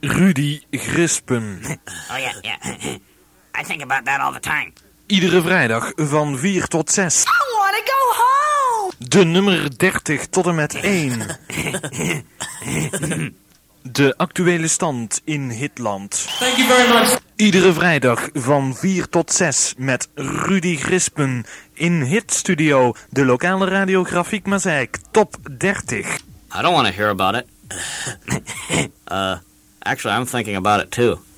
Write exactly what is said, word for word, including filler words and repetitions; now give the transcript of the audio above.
Rudy Grispen. Oh yeah, yeah. I think about that all the time. Iedere vrijdag van vier tot zes. I wanna go home! De nummer dertig tot en met één. De actuele stand in Hitland. Thank you very much. Iedere vrijdag van vier tot zes met Rudy Grispen in Hitstudio, de lokale radiografiek Mazeik, top dertig. I don't want to hear about it. uh, actually, I'm thinking about it too.